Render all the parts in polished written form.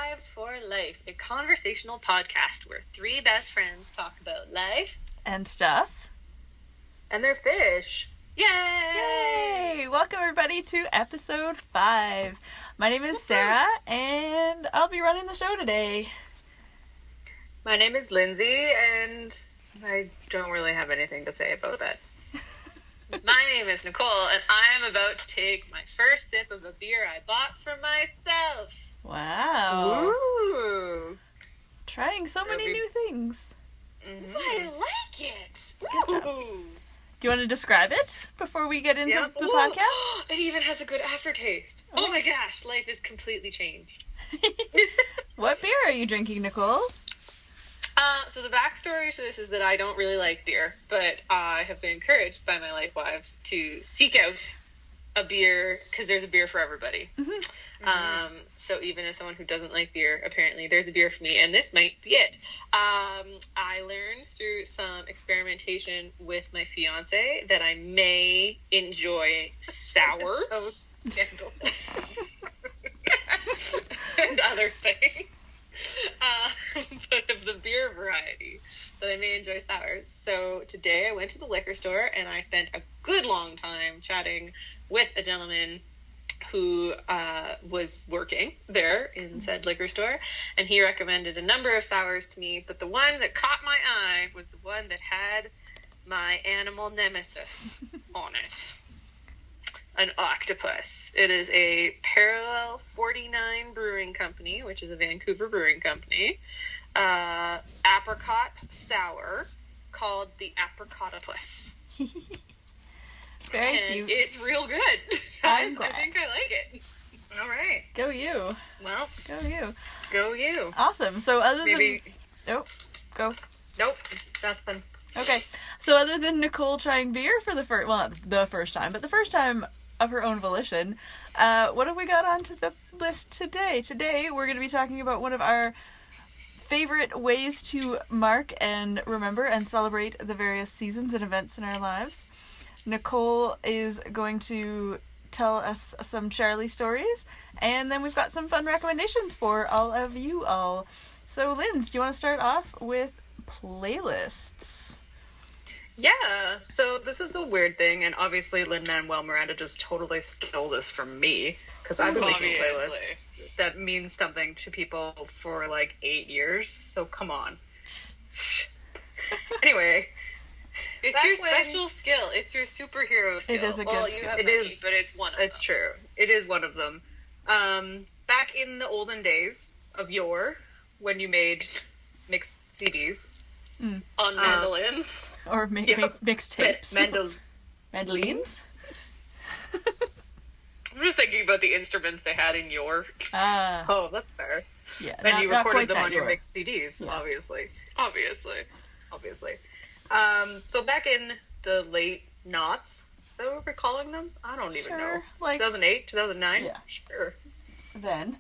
Wives for Life, a conversational podcast where three best friends talk about life and stuff. And their fish. Yay! Yay! Welcome everybody to episode 5. My name is Sarah and I'll be running the show today. My name is Lindsay and I don't really have anything to say about that. My name is Nicole and I'm about to take my first sip of a beer I bought for myself. Wow. Ooh. Trying so many new things. Mm-hmm. I like it. Good job. Do you want to describe it before we get into the podcast? It even has a good aftertaste. Oh my gosh, life is completely changed. What beer are you drinking, Nicole? So the backstory to this is that I don't really like beer, but I have been encouraged by my life wives to seek out a beer because there's a beer for everybody. Mm-hmm. So even as someone who doesn't like beer, apparently there's a beer for me, and this might be it. I learned through some experimentation with my fiance that I may enjoy sours So scandalous. and other things. But of the beer variety, that I may enjoy sours. So today I went to the liquor store and I spent a good long time chatting with a gentleman who was working there in said liquor store, and he recommended a number of sours to me, but the one that caught my eye was the one that had my animal nemesis on it. An octopus. It is a Parallel 49 Brewing Company, which is a Vancouver brewing company. Apricot sour called the Apricotopus. Very and cute. It's real good. I'm I glad. think I like it. All right. Go you. Well, Go you. go you. Awesome. So other Maybe. than... Oh, go. Nope. Nothing. Okay. So other than Nicole trying beer for the first... Well, not the first time, but the first time of her own volition, what have we got onto the list today? Today, we're going to be talking about one of our favorite ways to mark and remember and celebrate the various seasons and events in our lives. Nicole is going to tell us some Charlie stories, and then we've got some fun recommendations for all of you all. So, Linz, do you want to start off with playlists? Yeah, so this is a weird thing, and obviously Lin-Manuel Miranda just totally stole this from me, because I've been making playlists that mean something to people for like 8 years, so come on. Anyway. It's your special skill. It's your superhero skill. It is a good skill. You have It many, is, but it's one of It's them. true. It is one of them. Back in the olden days of yore, when you made mixed CDs. On mandolins. Or mixtapes? Mandolins? I'm just thinking about the instruments they had in yore. Oh, that's fair. Yeah, And you recorded them on your yore. mixed CDs, Yeah. obviously. Obviously. So back in the late noughts, is that what we're calling them? I don't even know. Like 2008, 2009? Yeah. Sure. then.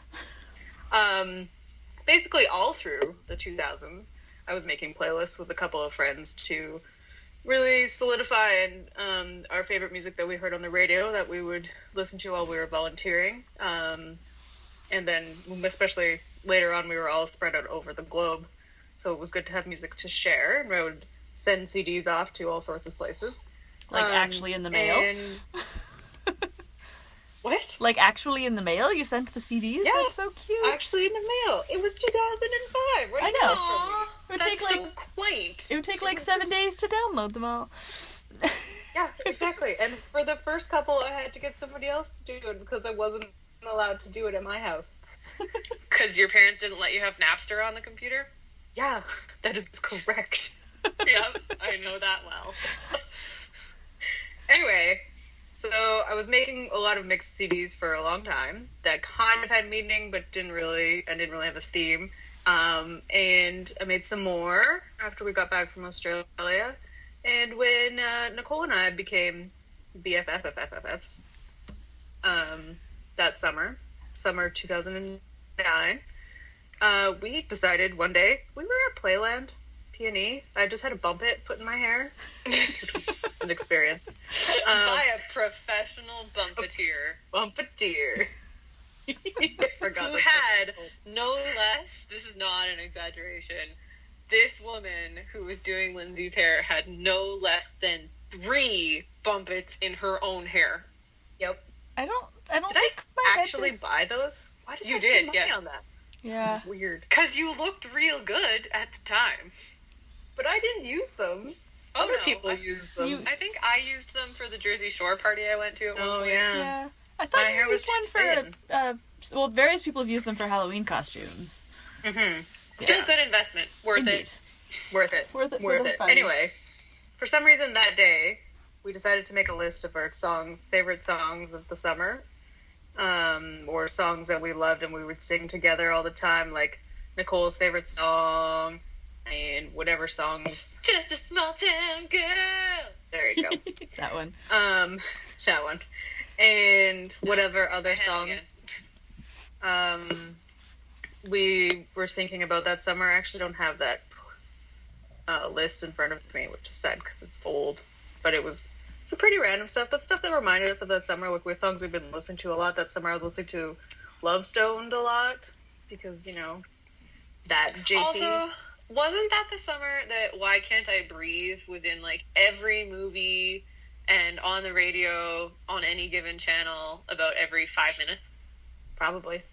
Basically all through the 2000s, I was making playlists with a couple of friends to really solidify our favorite music that we heard on the radio that we would listen to while we were volunteering. And then, especially later on, we were all spread out over the globe. So it was good to have music to share. And I would send CDs off to all sorts of places. Like actually in the mail? And... What? Like actually in the mail? You sent the CDs? Yeah. That's so cute. Actually in the mail. It was 2005. Where did I you know. get it from me? It would That's take so like quaint. It would take like 7 days to download them all. Yeah, exactly. And for the first couple, I had to get somebody else to do it because I wasn't allowed to do it at my house. Because your parents didn't let you have Napster on the computer? Yeah, that is correct. Yeah, I know that well. Anyway, so I was making a lot of mixed CDs for a long time that kind of had meaning, but I didn't really have a theme. And I made some more after we got back from Australia. And when Nicole and I became BFFs, that summer 2009, we decided one day we were at Playland, P&E. I just had to bump it put in my hair. An experience. By a professional bumpeteer. Bumpeteer. I forgot who had no less, this is not an exaggeration, this woman who was doing Lindsay's hair had no less than 3 bumpets in her own hair. Yep. I don't Did think my I head actually is- buy those? Why did You I did, spend money yes. on that? Yeah. It's weird. Because you looked real good at the time. But I didn't use them. Oh, Other no. people used them. You- I think I used them for the Jersey Shore party I went to at one Oh, point. yeah. Yeah. I thought My you hair was used one too for thin. well, various people have used them for Halloween costumes. Mm-hmm. Still Yeah. good investment. Worth Indeed. it. Worth it. Worth it for Worth the it. fun. Anyway, for some reason that day, we decided to make a list of our favorite songs of the summer, or songs that we loved and we would sing together all the time, like Nicole's favorite song and whatever songs. Just a small town girl. There you go. That one. That one. And whatever other Hell yeah. songs. We were thinking about that summer. I actually don't have that list in front of me, which is sad because it's old. But it was some pretty random stuff, but stuff that reminded us of that summer, like with songs we've been listening to a lot. That summer I was listening to Love Stoned a lot because, you know, that JT. Also, wasn't that the summer that Why Can't I Breathe was in like every movie and on the radio on any given channel about every 5 minutes? Probably.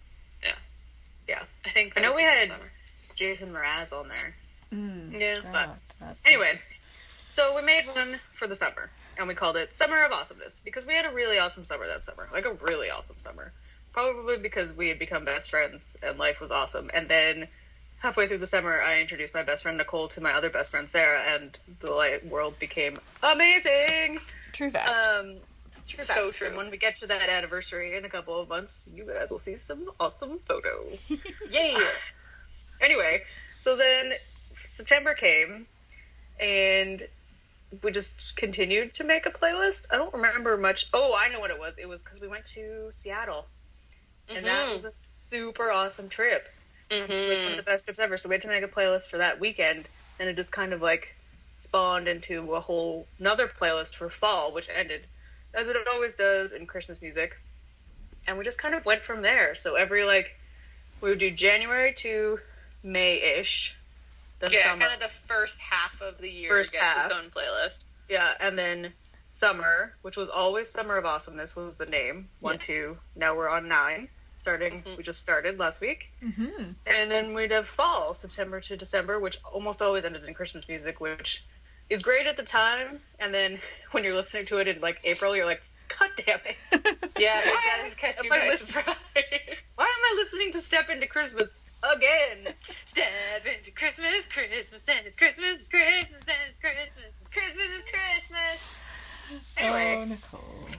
I think that I know was we the had summer. Jason Mraz on there. Yeah, but that's Anyway, so we made one for the summer, and we called it Summer of Awesomeness, because we had a really awesome summer that summer. Like, a really awesome summer. Probably because we had become best friends, and life was awesome. And then, halfway through the summer, I introduced my best friend Nicole to my other best friend Sarah, and the world became amazing! True fact. True So fact. true. And when we get to that anniversary in a couple of months, you guys will see some awesome photos. Yeah. Anyway, so then September came, and we just continued to make a playlist. I don't remember much. Oh, I know what it was. It was because we went to Seattle, and that was a super awesome trip. Like one of the best trips ever. So we had to make a playlist for that weekend, and it just kind of like spawned into a whole another playlist for fall, which ended, as it always does in Christmas music. And we just kind of went from there. So every we would do January to May-ish. The Yeah, summer. kind of the first half of the year First gets half. its own playlist. Yeah, and then summer, which was always Summer of Awesomeness was the name. 1, Yes. 2. Now we're on 9. Starting, Mhm. we just started last week. Mm-hmm. And then we'd have fall, September to December, which almost always ended in Christmas music, which is great at the time. And then when you're listening to it in April, you're like, God damn it. Yeah, Why it does catch am you I by listening- surprise. Why am I listening to Step Into Christmas again? Step into Christmas, Christmas, and it's Christmas, it's Christmas, and it's Christmas, it's Christmas, it's Christmas. Anyway, Oh, Nicole.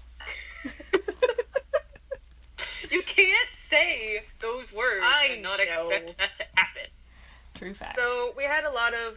you can't say those words I and not know. expect that to happen. True fact. So we had a lot of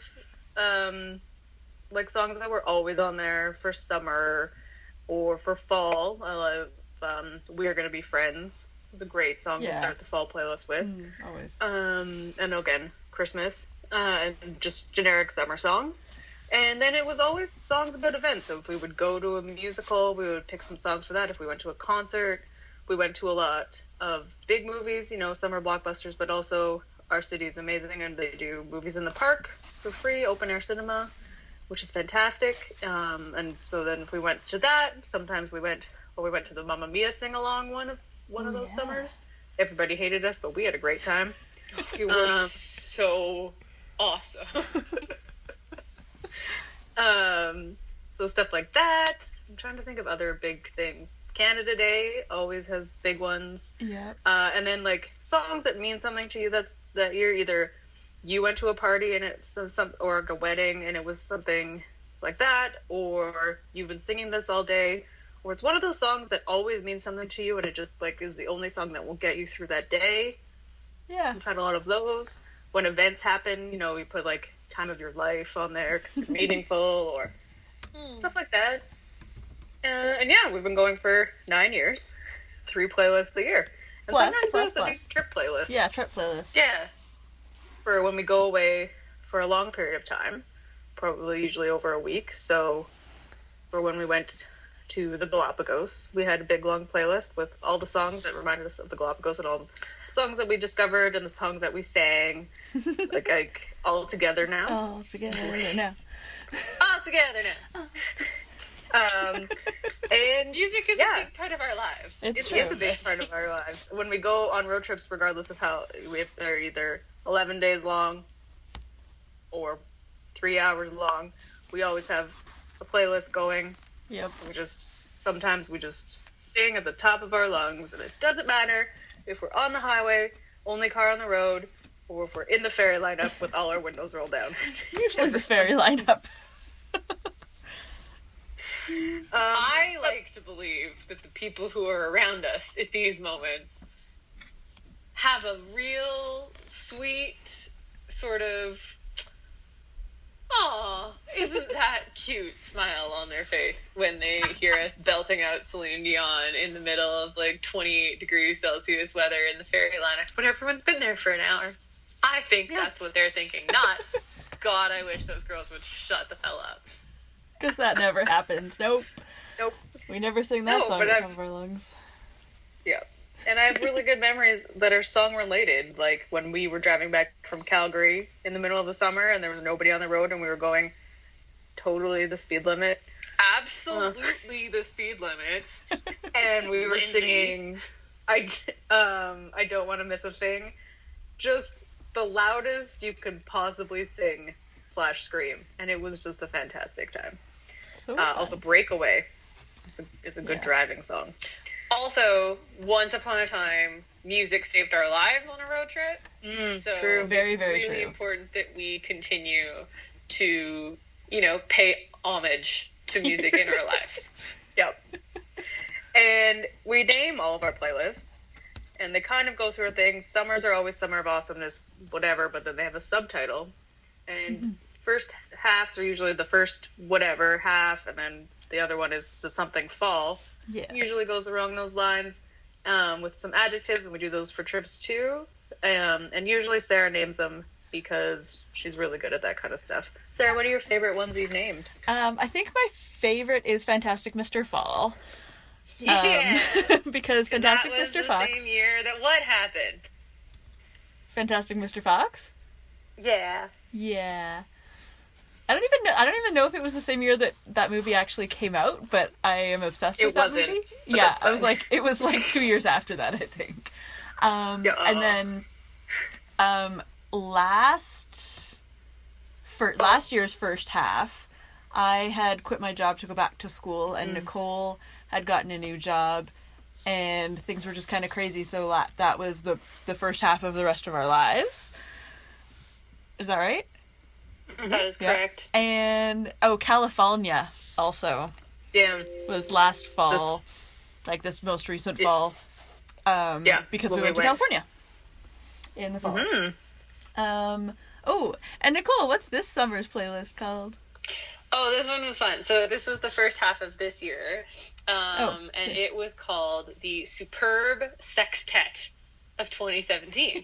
songs that were always on there for summer or for fall. I love We Are Gonna Be Friends. It was a great song to Yeah. start the fall playlist with. Always. And again, Christmas, and just generic summer songs. And then it was always songs about events. So if we would go to a musical, we would pick some songs for that. If we went to a concert, we went to a lot of big movies, summer blockbusters, but also our city is amazing and they do movies in the park for free, open air cinema, which is fantastic. And so then if we went to that, sometimes we went to the Mamma Mia sing-along one of those yeah. summers. Everybody hated us, but we had a great time. You were so awesome. So stuff like that. I'm trying to think of other big things. Canada Day always has big ones. Yeah. And then songs that mean something to you that year. Either you went to a party and it's or a wedding and it was something like that, or you've been singing this all day, or it's one of those songs that always means something to you and it just is the only song that will get you through that day. Yeah. We've had a lot of those. When events happen, we put time of your life on there because it's meaningful or stuff like that. And yeah, we've been going for 9 years, 3 playlists a year. And Plus, sometimes we also plus. do trip playlists Yeah, trip playlist. Yeah. for when we go away for a long period of time, probably usually over a week. So for when we went to the Galapagos. We had a big long playlist with all the songs that reminded us of the Galapagos and all the songs that we discovered and the songs that we sang, like all together now. All together now. All together now. And Music is a big part of our lives. It's it true. is a big part of our lives. When we go on road trips, regardless of how, if they're either 11 days long or 3 hours long, we always have a playlist going. Yep. Sometimes we just sing at the top of our lungs, and it doesn't matter if we're on the highway, only car on the road, or if we're in the ferry lineup with all our windows rolled down. Usually the ferry lineup. I like to believe that the people who are around us at these moments have a real sweet sort of, "Aw, isn't that cute?" smile on their face when they hear us belting out Celine Dion in the middle of like 28 degrees Celsius weather in the ferry lineup when everyone's been there for an hour. I think that's what they're thinking, not, "God, I wish those girls would shut the hell up." Because that never happens. Nope. We never sing that No, song but at the I've- top of our lungs. Yeah. And I have really good memories that are song related, like when we were driving back from Calgary in the middle of the summer and there was nobody on the road and we were going totally the speed limit. Absolutely the speed limit. And we were Lindsay. singing I Don't Want to Miss a Thing. Just the loudest you could possibly sing / scream. And it was just a fantastic time. So Also, Breakaway is a good Yeah. driving song. Also, once upon a time, music saved our lives on a road trip. So True. Very, it's very really true. important that we continue to, pay homage to music in our lives. Yep. And we name all of our playlists, and they kind of go through a thing. Summers are always Summer of Awesomeness, whatever, but then they have a subtitle. And first halves are usually the first whatever half, and then the other one is the something fall. yeah. Usually goes along those lines with some adjectives, and we do those for trips too. And usually Sarah names them because she's really good at that kind of stuff. Sarah, what are your favorite ones you've named? I think my favorite is Fantastic Mr. Fall. Yeah. Because that Fantastic was Mr. the Fox. same year that what happened? Fantastic Mr. Fox? Yeah. Yeah. I don't even know if it was the same year that movie actually came out, but I am obsessed It with that wasn't, movie. but Yeah, that's I was fine. like, it was like 2 years after that, I think. And then last year's first half, I had quit my job to go back to school, and Nicole had gotten a new job, and things were just kind of crazy. So that was the first half of the rest of our lives. Is that right? That is Yeah. correct. And California also Yeah. was last fall, like this most recent fall. Because we when went to California in the fall. Mm-hmm. And Nicole, what's this summer's playlist called? Oh, this one was fun. So this was the first half of this year. And it was called the Superb Sextet of 2017.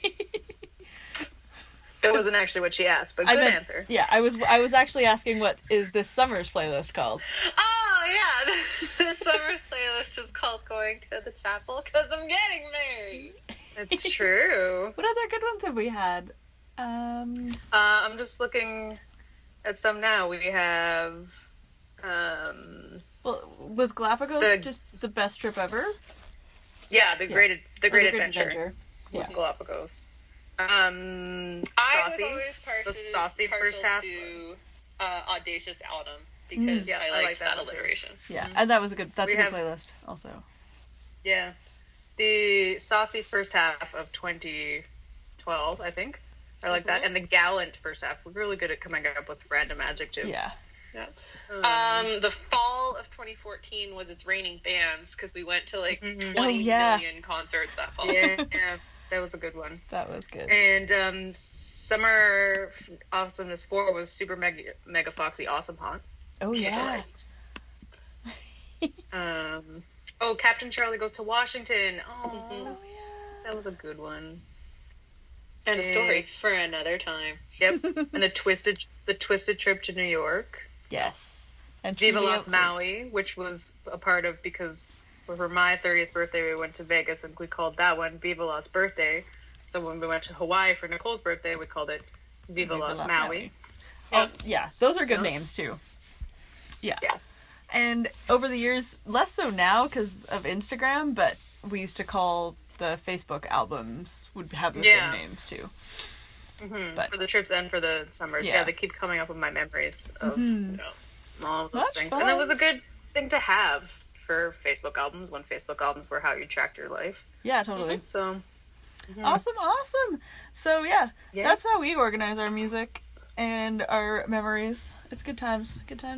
That wasn't actually what she asked, but good answer. Yeah, I was actually asking what is this summer's playlist called? Oh, yeah. The summer's playlist is called Going to the Chapel because I'm getting married. It's true. What other good ones have we had? I'm just looking at some now. We have Well, was Galapagos just the best trip ever? the Great Adventure. Yeah. Was Galapagos. I was Saucy. always partial, The saucy first half. to Audacious Autumn because Yeah, I I liked like that that one too. alliteration. Yeah, and that's a good We have- playlist also. Yeah. The saucy first half of 2012, I think. I like that. And the gallant first half. We're really good at coming up with random adjectives. Yeah. The fall of 2014 was It's Raining Bands because we went to like 20 million concerts that fall. yeah, that was a good one. That was good. And Summer Awesomeness 4 was Super Mega Foxy Awesome Haunt. Oh yeah. Captain Charlie Goes to Washington. Oh, yeah. that was a good one. And a story for another time. Yep. And the twisted trip to New York. Yes. And Viva Trudy La Oakley. Maui, which was a part of, because for my 30th birthday we went to Vegas and we called that one Viva La's birthday. So when we went to Hawaii for Nicole's birthday, we called it Viva La's Maui. Oh, yeah, those are good Yeah. names too. Yeah. Yeah. And over the years, less so now because of Instagram, but we used to call the Facebook albums would have the Yeah. same names too. Mm-hmm. But- For the trips and for the summers. Yeah. Yeah, they keep coming up with my memories of Mhm. all of those That's things. fun. And it was a good thing to have for Facebook albums, when Facebook albums were how you tracked your life. Yeah, totally. So, Awesome. So yeah, Yeah. that's how we organize our music and our memories. It's good times.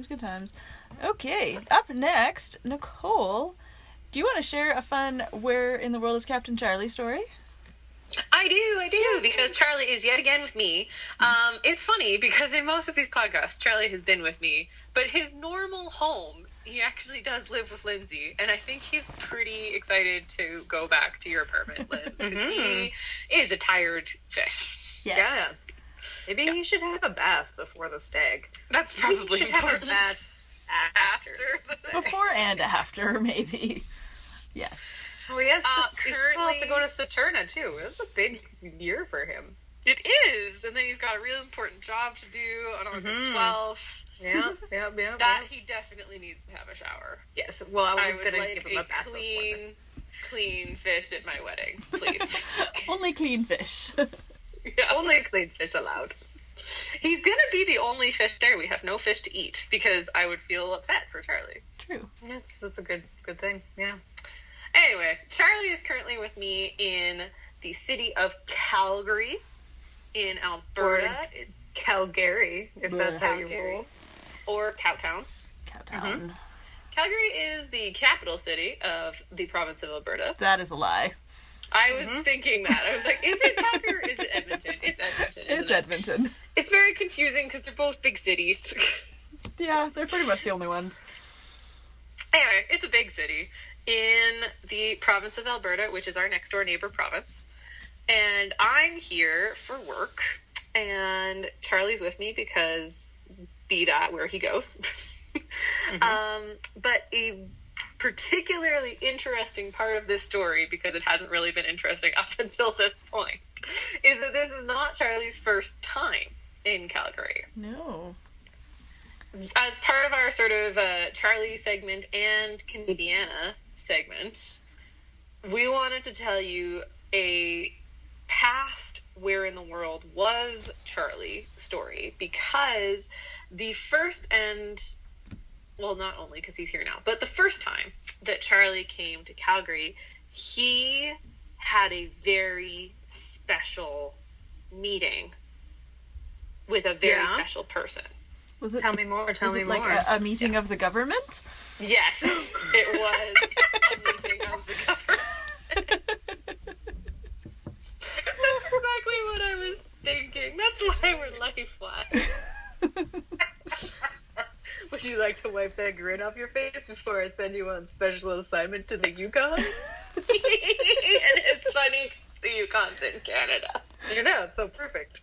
Okay, up next, Nicole, do you want to share a fun Where in the World is Captain Charlie story? I do, because Charlie is yet again with me. It's funny because in most of these podcasts, Charlie has been with me, but his normal home, he actually does live with Lindsay, and I think he's pretty excited to go back to your apartment, Lynn, because he is a tired fish. Yes. yeah. Maybe he should have a bath before the stag. That's probably He should have a important. bath After after. the thing. Before and after, maybe. Yes. Oh, he has to, he still has currently- to go to Saturna, too. It's a big year for him. It is, and then he's got a real important job to do on August 12th. Yeah. That he definitely needs to have a shower. Yes, well, I I was would going to like give him a a bath this morning. clean fish at my wedding, please. Only clean fish. Yeah. Only clean fish allowed. He's gonna be the only fish there. We have no fish to eat because I would feel upset for Charlie. True. That's a good thing, yeah. Anyway, Charlie is currentently with me in the city of Calgary in Alberta, Calgary, if that's how you Calgary. roll. or Cowtown. Cowtown. Calgary is the capital city of the province of Alberta. That is a lie. I was thinking that. I was like, is it Calgary or is it Edmonton? It's Edmonton. It's isn't it? Edmonton. It's very confusing because they're both big cities. Yeah, they're pretty much the only ones. Anyway, it's a big city in the province of Alberta, which is our next door neighbor province. And I'm here for work, and Charlie's with me because be that where he goes. But a particularly interesting part of this story, because it hasn't really been interesting up until this point, is that this is not Charlie's first time in Calgary. No. As part of our sort of Charlie segment and Canadiana segment, we wanted to tell you a past Where in the World Was Charlie story, because the first and, well, not only because he's here now, but the first time that Charlie came to Calgary, he had a very special meeting with a very special person. Was it, Tell me more, was it like a meeting of the government? Yes, it was a meeting of the government. That's exactly what I was thinking. That's why we're lifeline. Would you like to wipe that grin off your face before I send you on special assignment to the Yukon? And it's sunny. The Yukon's in Canada. You know, it's so perfect.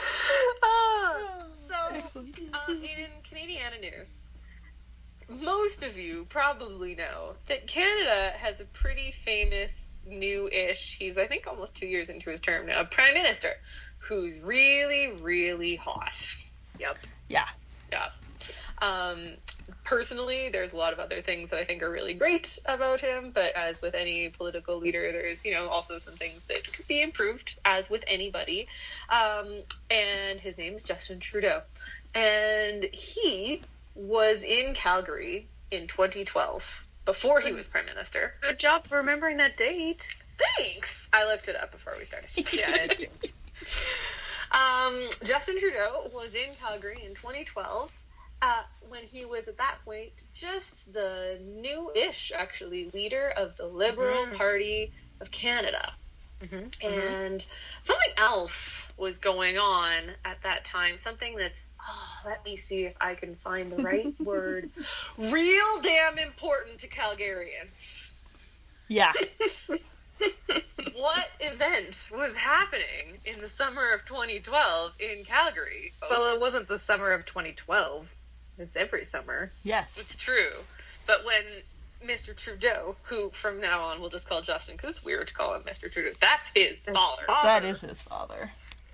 In Canadiana news, most of you probably know that Canada has a pretty famous new-ish, he's I think almost 2 years into his term now, Prime Minister, who's really, really hot. Yep. Yeah. Yeah. Personally, there's a lot of other things that I think are really great about him, but as with any political leader, there's, also some things that could be improved, as with anybody. And his name is Justin Trudeau. And he was in Calgary in 2012, before he was Prime Minister. Good job for remembering that date. Thanks! I looked it up before we started. Yeah, it's Justin Trudeau was in Calgary in 2012, when he was at that point just the new-ish, actually, leader of the Liberal Party of Canada. And something else was going on at that time, something that's, let me see if I can find the right word, real damn important to Calgarians. Yeah. What event was happening in the summer of 2012 in Calgary? Folks? Well, it wasn't the summer of 2012. It's every summer. Yes. It's true. But when Mr. Trudeau, who from now on we'll just call Justin because it's weird to call him Mr. Trudeau, that's his father. That is his father.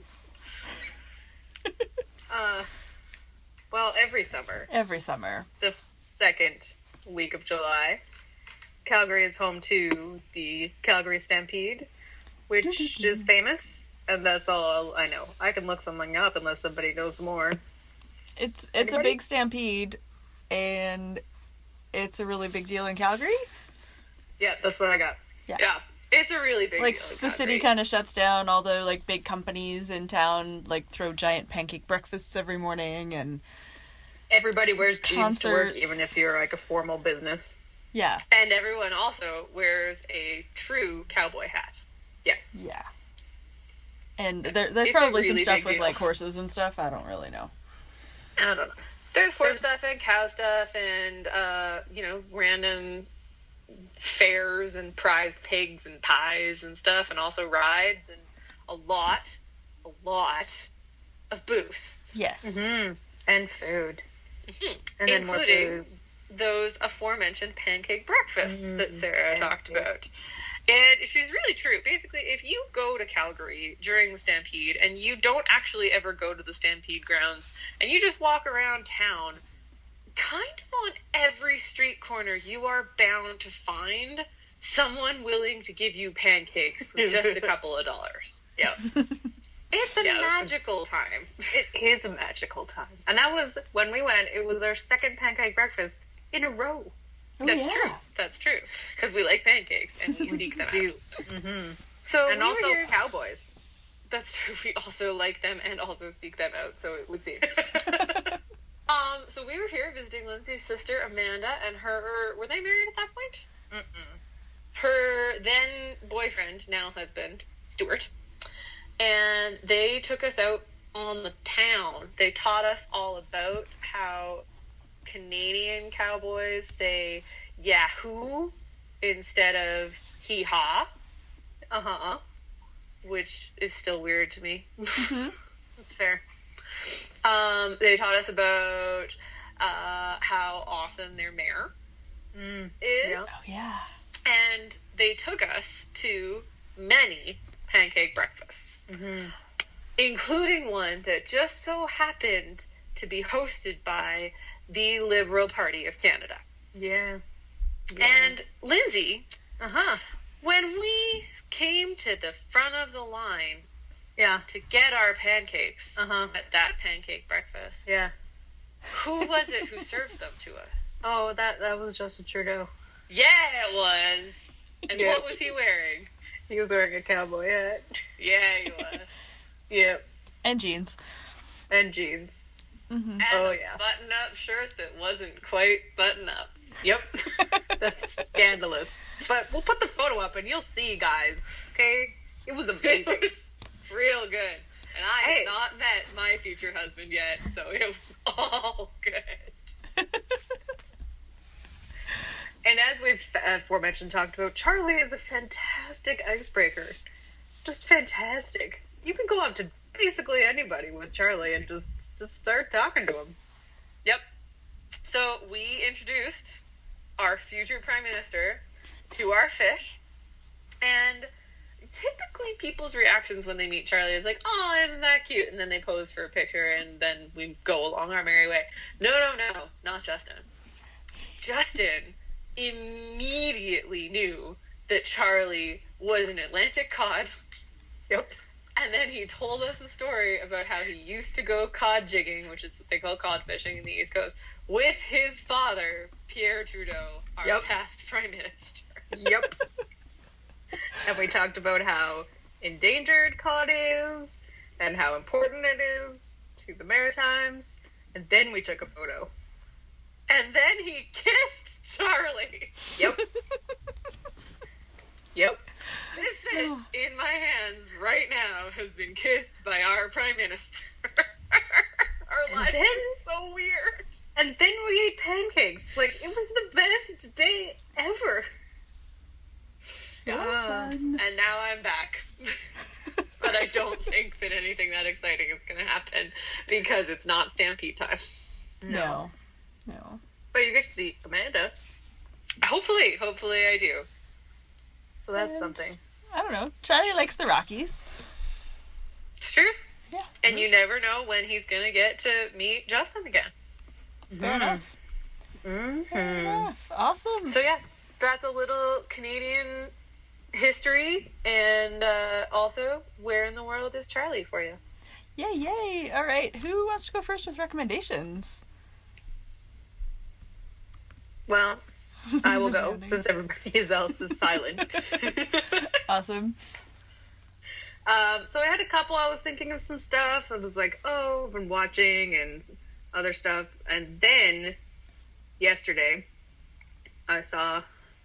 Well, every summer, Every summer. the second week of July, Calgary is home to the Calgary Stampede, which is famous, and that's all I know. I can look something up unless somebody knows more. It's a Anybody? big stampede, and it's a really big deal in Calgary. Yeah, that's what I got. Yeah, it's a really big Like, deal. in the city Calgary. kind of shuts down, all the, like, big companies in town, like, throw giant pancake breakfasts every morning, and Everybody wears jeans to work, Concerts. even if you're like a formal business. yeah. And everyone also wears a true cowboy hat. Yeah. And there's It's a probably some really stuff big with, deal. like, horses and stuff. I don't really know. I don't know. There's horse stuff and cow stuff and, random fairs and prized pigs and pies and stuff, and also rides and a lot of booze. Yes. Mm-hmm. And food. Mhm. And then more Including booze. those aforementioned pancake breakfasts that Sarah talked pancakes. about. And she's really true. Basically, if you go to Calgary during the Stampede and you don't actually ever go to the Stampede grounds and you just walk around town, kind of on every street corner you are bound to find someone willing to give you pancakes for just a couple of dollars. Yeah. It's a Yeah, magical time. It is a magical time. And that was, when we went, it was our second pancake breakfast in a row. Oh, That's yeah. true. That's true. Because we like pancakes and we seek them do. out. Mm-hmm. So And we were also here- cowboys. that's true. We also like them and also seek them out. So it would seem. So we were here visiting Lindsay's sister Amanda and her. Were they married at that point? Mm-mm. Her then boyfriend, now husband, Stuart, and they took us out on the town. They taught us all about how Canadian cowboys say Yahoo instead of hee haw, Uh-huh. which is still weird to me. Mhm. That's fair. They taught us about how awesome their mare Mm. is. Yeah. Oh, yeah. And they took us to many pancake breakfasts, Mm-hmm. including one that just so happened to be hosted by the Liberal Party of Canada. Yeah. And Lindsay, Uh-huh. when we came to the front of the line Yeah. to get our pancakes Uh-huh. at that pancake breakfast, Yeah. who was it who served them to us? Oh, that was Justin Trudeau. Yeah, it was. And Yeah. what was he wearing? He was wearing a cowboy hat. Yeah, he was. Yep. And jeans. And jeans. Mm-hmm. And Oh, a yeah. button-up shirt that wasn't quite button-up. Yep. That's scandalous. But we'll put the photo up and you'll see, guys. Okay? It was It amazing. was real good. And I Hey. had not met my future husband yet, so it was all good. And as we've aforementioned talked about, Charlie is a fantastic icebreaker. Just fantastic. You can go up to basically anybody with Charlie and just start talking to him. Yep. So we introduced our future prime minister to our fish, and typically people's reactions when they meet Charlie is like, "Oh, isn't that cute?" And then they pose for a picture, and then we go along our merry way. No, not Justin. Justin immediately knew that Charlie was an Atlantic cod. Yep. And then he told us a story about how he used to go cod jigging, which is what they call cod fishing in the East Coast, with his father, Pierre Trudeau, our Yep. past prime minister. Yep. And we talked about how endangered cod is and how important it is to the Maritimes. And then we took a photo. And then he kissed Charlie. Yep. Yep. This fish in my hands right now has been kissed by our prime minister. Our And life then- is so weird. And then we ate pancakes. Like, it was the best day ever. So Ah. fun. And now I'm back. But I don't think that anything that exciting is going to happen because it's not Stampede time. No. But you get to see Amanda. Hopefully I do. So that's And- something. I don't know. Charlie likes the Rockies. It's true. Yeah. And you never know when he's gonna get to meet Justin again. Fair enough. Fair Mm-hmm. enough. Awesome. So yeah, that's a little Canadian history, and also where in the world is Charlie for you? Yay. All right. Who wants to go first with recommendations? Well, I will go Sounding. since everybody else is silent. Awesome. So I had a couple. I was thinking of some stuff. I was like, oh, I've been watching and other stuff. And then today, I saw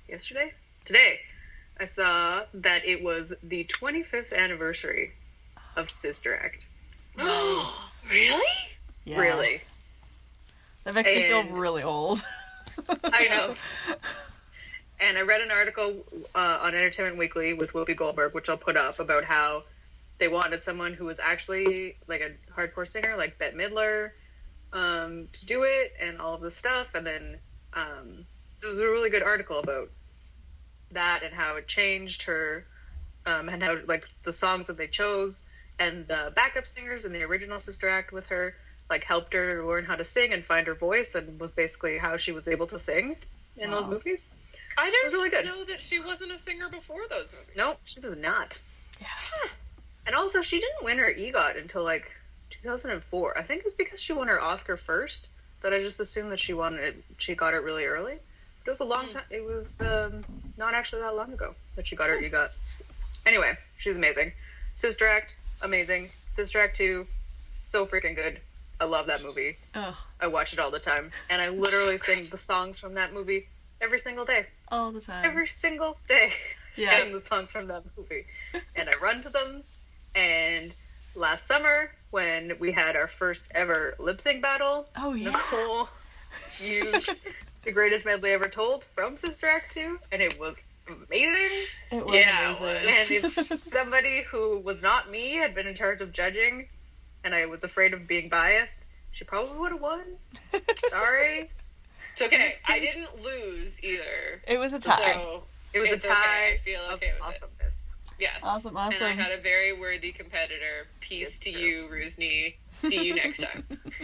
that it was the 25th anniversary of Sister Act. Really? Yeah. Really. That makes me feel And- really old. I know. And I read an article on Entertainment Weekly with Whoopi Goldberg, which I'll put up, about how they wanted someone who was actually like a hardcore singer, like Bette Midler, to do it and all of this stuff. And then it was a really good article about that and how it changed her, and how like the songs that they chose and the backup singers in the original Sister Act with her like helped her learn how to sing and find her voice, and was basically how she was able to sing in those Wow. movies. I was didn't really good. know that she wasn't a singer before those movies. No, she was not. Yeah. And also, she didn't win her EGOT until like 2004. I think it's because she won her Oscar first that I just assumed that she won it. She got it really early. But it was a long time. It was not actually that long ago that she got her EGOT. Anyway, she's amazing. Sister Act, amazing. Sister Act 2, so freaking good. I love that movie. Oh, I watch it all the time, and I literally sing the songs from that movie every single day. all the time. Every single day. Yeah. Sing the songs from that movie. And I run to them. And last summer, when we had our first ever lip sync battle, Oh, yeah. Nicole used the greatest medley ever told from Sister Act 2, and it was amazing. It was Yeah, it amazing. And if somebody who was not me had been in charge of judging, and I was afraid of being biased, she probably would have won. Sorry. It's okay. I didn't lose either. It was a tie. So It was It's a tie okay. I feel of okay with it. awesomeness. yes. Awesome. And I had a very worthy competitor. Peace It's to true. you, Rusney. See you next time.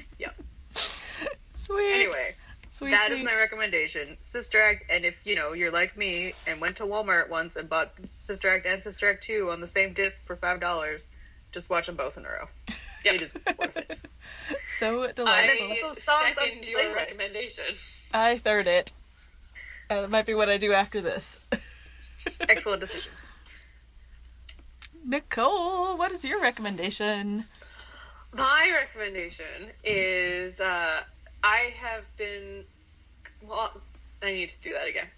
Sweet. Anyway, Sweet, that is sweet. my recommendation. Sister Act, and if you're like me and went to Walmart once and bought Sister Act and Sister Act 2 on the same disc for $5, just watch them both in a row. Yep. It is worth it. So delightful. I Those songs on second your playlist. recommendation. I third it. It might be what I do after this. Excellent decision. Nicole, what is your recommendation? My recommendation is I have been. Well, I need to do that again.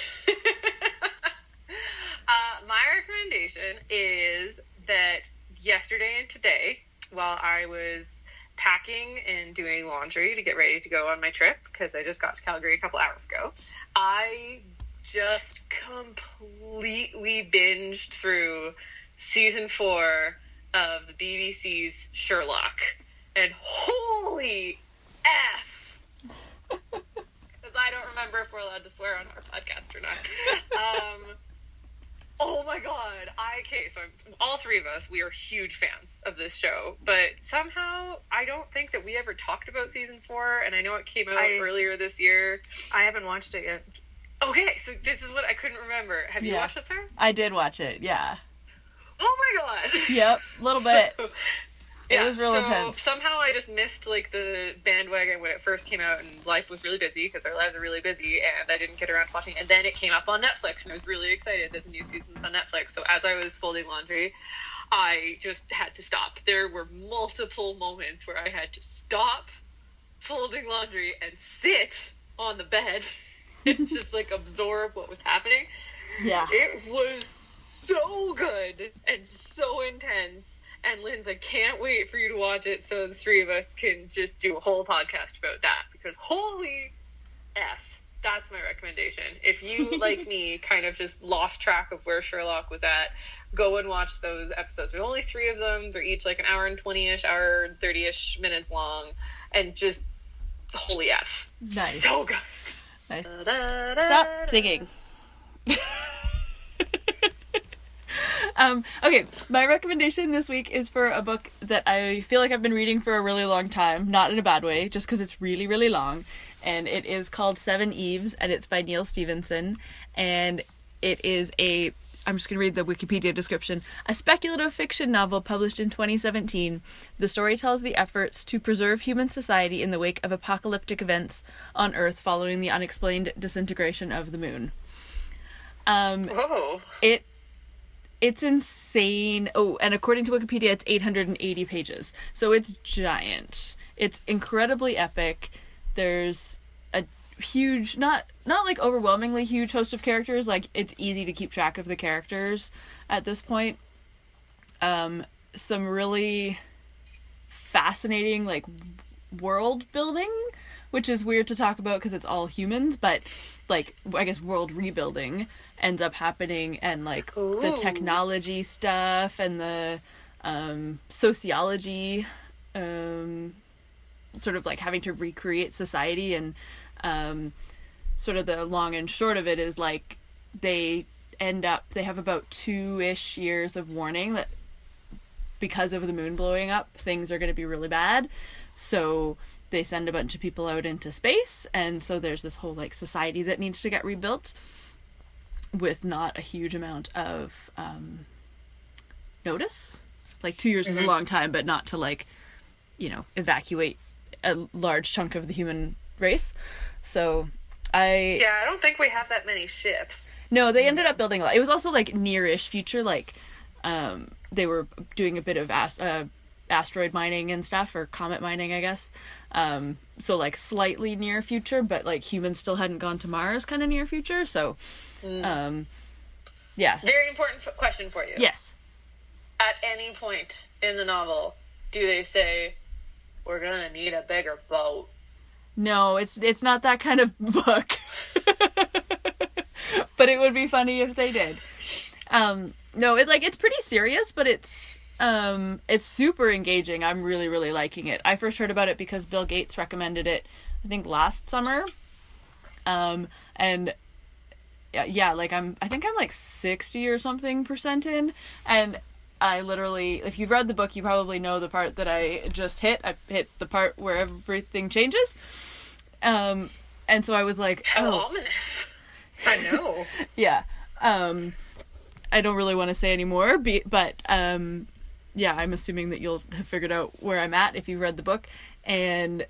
My recommendation is that yesterday and today, while I was packing and doing laundry to get ready to go on my trip, because I just got to Calgary a couple hours ago, I just completely binged through season 4 of the BBC's Sherlock. And holy F! Because I don't remember if we're allowed to swear on our podcast or not. Oh my god. So all three of us, we are huge fans of this show, but somehow I don't think that we ever talked about season 4, and I know it came out earlier this year. I haven't watched it yet. Okay, so this is what I couldn't remember. Have you Yeah. watched it, Sarah? I did watch it, yeah. Oh my god! Yep, a little bit. It Yeah, was real intense. Somehow I just missed like the bandwagon when it first came out, and life was really busy because our lives are really busy, and I didn't get around to watching it. And then it came up on Netflix, and I was really excited that the new season's on Netflix. So as I was folding laundry, I just had to stop. There were multiple moments where I had to stop folding laundry and sit on the bed and just like absorb what was happening. Yeah. It was so good and so intense. And Linz, I can't wait for you to watch it so the three of us can just do a whole podcast about that. Because holy F, that's my recommendation. If you, like me, kind of just lost track of where Sherlock was at, go and watch those episodes. There's only 3 of them. They're each like an hour and 20-ish, hour and 30-ish minutes long. And just holy F. Nice. So good. Nice. Da-da-da-da. Stop singing. Okay, my recommendation this week is for a book that I feel like I've been reading for a really long time, not in a bad way, just because it's really, really long, and it is called Seven Eves, and it's by Neil Stevenson, and it is I'm just going to read the Wikipedia description. A speculative fiction novel published in 2017. The story tells the efforts to preserve human society in the wake of apocalyptic events on Earth following the unexplained disintegration of the moon. Whoa. It's insane. Oh, and according to Wikipedia, it's 880 pages. So it's giant. It's incredibly epic. There's a huge, not like overwhelmingly huge host of characters. Like, it's easy to keep track of the characters at this point. Some really fascinating, like, world building, which is weird to talk about because it's all humans, but, like, I guess world rebuilding ends up happening, and like Ooh. the technology stuff and the sociology, sort of like having to recreate society, and sort of the long and short of it is like they have about 2-ish years of warning that because of the moon blowing up, things are going to be really bad. So they send a bunch of people out into space, and so there's this whole like society that needs to get rebuilt with not a huge amount of notice. Like 2 years is a long time, but not to like, evacuate a large chunk of the human race. So I don't think we have that many ships. No, they ended up building a lot. It was also like near-ish future, like they were doing a bit of asteroid mining and stuff, or comet mining, I guess. So like slightly near future, but like humans still hadn't gone to Mars, kind of near future. So yeah. Very important question for you. Yes. At any point in the novel, do they say, we're gonna need a bigger boat? No, it's not that kind of book. But it would be funny if they did. No, it's pretty serious, but it's super engaging. I'm really, really liking it. I first heard about it because Bill Gates recommended it, I think last summer. And yeah, like I think I'm like 60 or something % in, and I literally, if you've read the book, you probably know the part that I just hit. I hit the part where everything changes. And so I was like, how ominous. I know. Yeah. I don't really want to say anymore, but yeah, I'm assuming that you'll have figured out where I'm at if you've read the book. And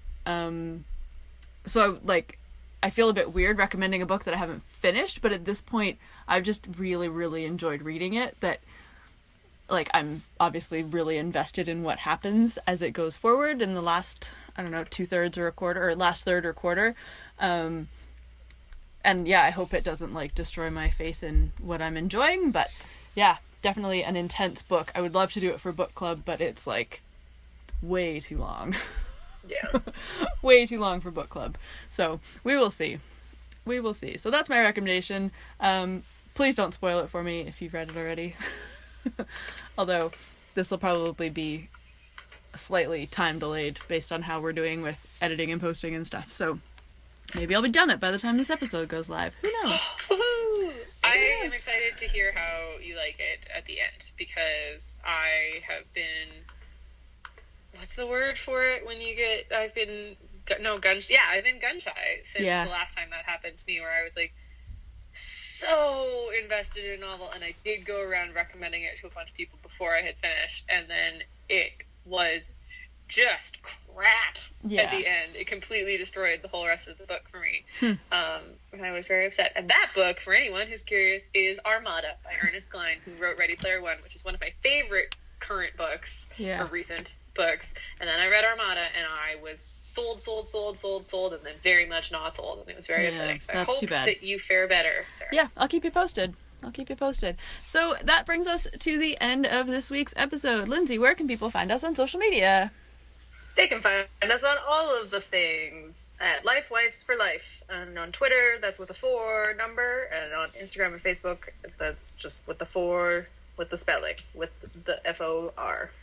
so I feel a bit weird recommending a book that I haven't finished, but at this point I've just really, really enjoyed reading it, that like I'm obviously really invested in what happens as it goes forward in the last, I don't know, 2/3 or a quarter, or last third or quarter. And yeah, I hope it doesn't like destroy my faith in what I'm enjoying, but yeah, definitely an intense book. I would love to do it for book club, but it's like way too long. Yeah. Way too long for book club. So we will see. We will see. So that's my recommendation. Please don't spoil it for me if you've read it already. Although this will probably be slightly time delayed based on how we're doing with editing and posting and stuff. So maybe I'll be done it by the time this episode goes live. Who knows? I am excited to hear how you like it at the end, because I have been, what's the word for it when you get, I've been gun shy since the last time that happened to me, where I was like so invested in a novel, and I did go around recommending it to a bunch of people before I had finished, and then it was just crap at the end. It completely destroyed the whole rest of the book for me. And I was very upset. And that book, for anyone who's curious, is Armada by Ernest Cline, who wrote Ready Player One, which is one of my favorite current books, or recent books. And then I read Armada, and I was sold, and then very much not sold, and it was very upsetting. So I hope that you fare better, Sarah. Yeah, I'll keep you posted. So that brings us to the end of this week's episode. Lindsay, where can people find us on social media? They can find us on all of the things at Life Wifes for Life. And on Twitter, that's with a 4 number. And on Instagram and Facebook, that's just with the 4, with the spelling, with the FOR.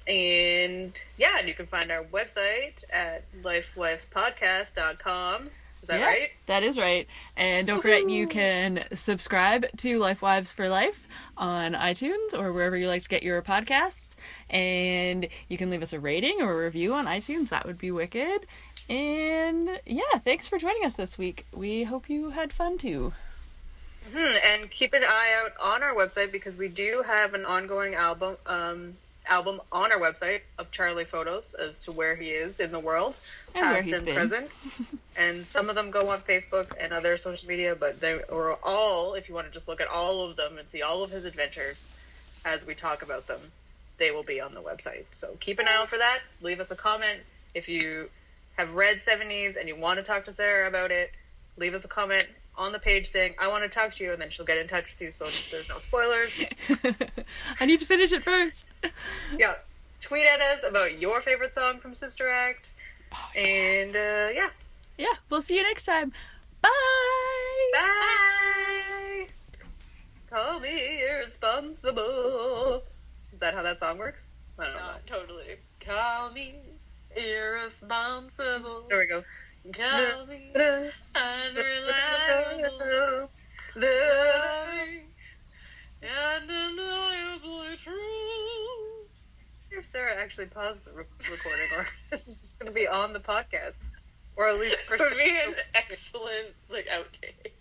And yeah, and you can find our website at lifelifespodcast.com. Is that right? That is right. And don't forget, you can subscribe to Lifewives for Life on iTunes or wherever you like to get your podcasts. And you can leave us a rating or a review on iTunes. That would be wicked. And yeah, thanks for joining us this week. We hope you had fun too. And keep an eye out on our website because we do have an ongoing album on our website of Charlie photos as to where he is in the world, and past and present. And some of them go on Facebook and other social media, but they are all, if you want to just look at all of them and see all of his adventures as we talk about them, they will be on the website. So keep an eye out for that. Leave us a comment. If you have read Seven Eves and you want to talk to Sarah about it, leave us a comment on the page saying, I want to talk to you, and then she'll get in touch with you so there's no spoilers. I need to finish it first. Yeah. Tweet at us about your favorite song from Sister Act. And, yeah. Yeah, we'll see you next time. Bye! Bye! Call me irresponsible. Is that how that song works? I don't know. Totally. Call me irresponsible. There we go. Call me unreliable. Loving and undeniably true. If Sarah actually paused the recording, or this is just going to be on the podcast. Or at least for It would be an excellent, outtake.